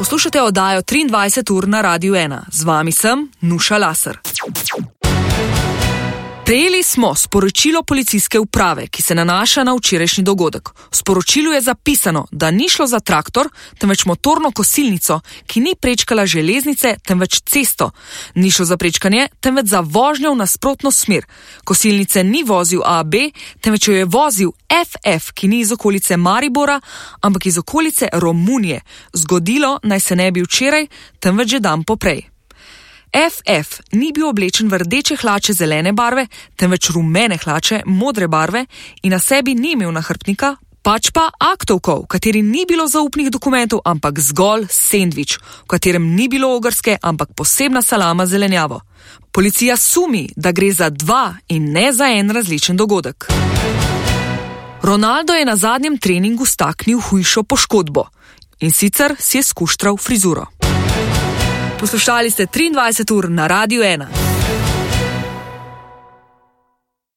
Poslušate oddajo 23 ur na Radiu 1. Z vami sem Nuša Laser. Prejeli smo sporočilo policijske uprave, ki se nanaša na včerajšnji dogodek. V sporočilu je zapisano, da ni šlo za traktor, temveč motorno kosilnico, ki ni prečkala železnice, temveč cesto. Ni šlo za prečkanje, temveč za vožnjo v nasprotno smer. Kosilnice ni vozil AB, temveč jo je vozil FF, ki ni iz okolice Maribora, ampak iz okolice Romunije. Zgodilo naj se ne bi včeraj, temveč že dan poprej. FF ni bil oblečen v rdeče hlače zelene barve, temveč rumene hlače modre barve in na sebi ni imel nahrbtnika, pač pa aktovko, v kateri ni bilo zaupnih dokumentov, ampak zgolj sendvič, v katerem ni bilo ogrske, ampak posebna salama zelenjavo. Policija sumi, da gre za dva in ne za en različen dogodek. Ronaldo je na zadnjem treningu staknil hujšo poškodbo in sicer si je skuštral frizuro. Poslušali ste 23 ur na Radiu 1.